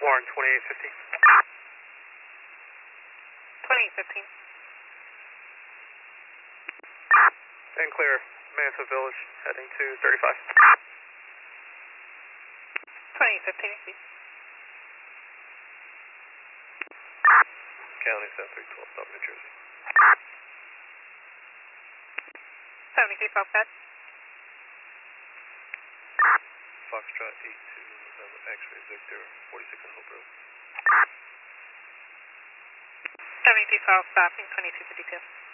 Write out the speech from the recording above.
Warren 2815. 2815. And clear, Mansfield Village, heading to 35. 2815, please. County 7312, South New Jersey. 73 Foxtrot. Foxtrot 82 November X-ray Victor 46 on Hope Road. 73 Fox stopping 2252.